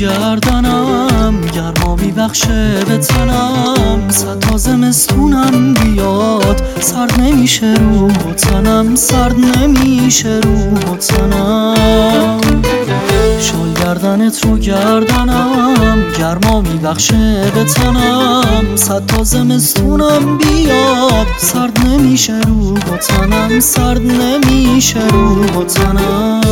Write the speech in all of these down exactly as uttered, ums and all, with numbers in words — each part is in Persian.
گردنم، گرما میبخشه به تنم. صد تا زمستونم بیاد سرد نمیشه روح و تنم، سرد نمیشه روح و تنم. شال گردنت رو گردنم، گرما میبخشه به تنم. صد تا زمستونم بیاد سرد نمیشه روح و تنم، سرد نمیشه روح و تنم.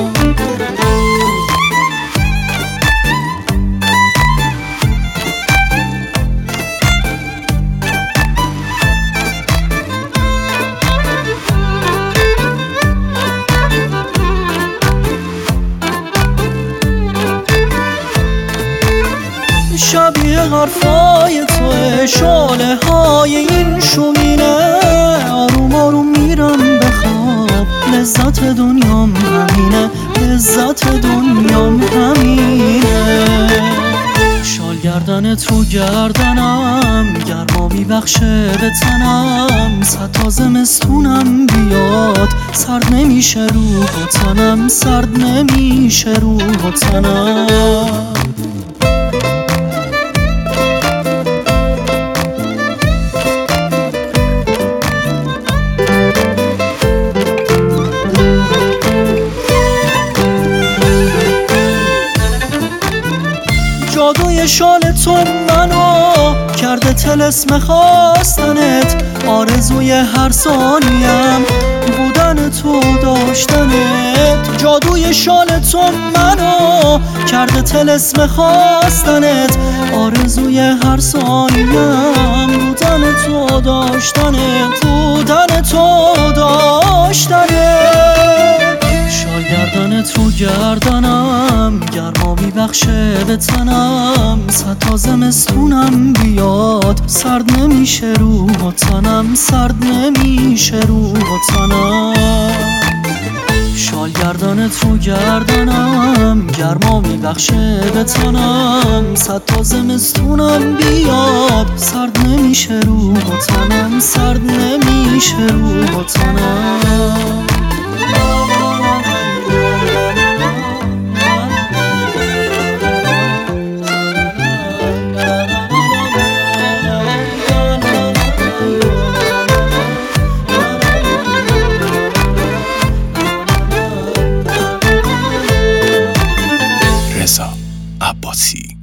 شبیه حرفای توه، شاله های این شومینه. آروم آروم میرم به خواب، لذت دنیام همینه، لذت دنیام همینه. شال گردنت رو گردنم، گرما میبخشه به تنم. صد تا زمستونم بیاد سرد نمیشه روح و تنم، سرد نمیشه روح و تنم. جادوی شال تو منو کرده طلسم خواستنت، آرزوی هر ثانیم بودن تو داشتنت. جادوی شال تو منو کرده طلسم خواستنت، آرزوی هر ثانیم بودن تو داشتنت، بودن تو داشتنت. شال گردنت رو گردنم، گرما میبخشه به تنم. صد تا زمستونم بیاد سرد نمیشه روح و تنم، سرد نمیشه روح و تنم. شال گردنت رو گردنم، گرما میبخشه به تنم. صد تا زمستونم بیاد سرد نمیشه روح و تنم، سرد نمیشه روح و تنم. رضا عباسی.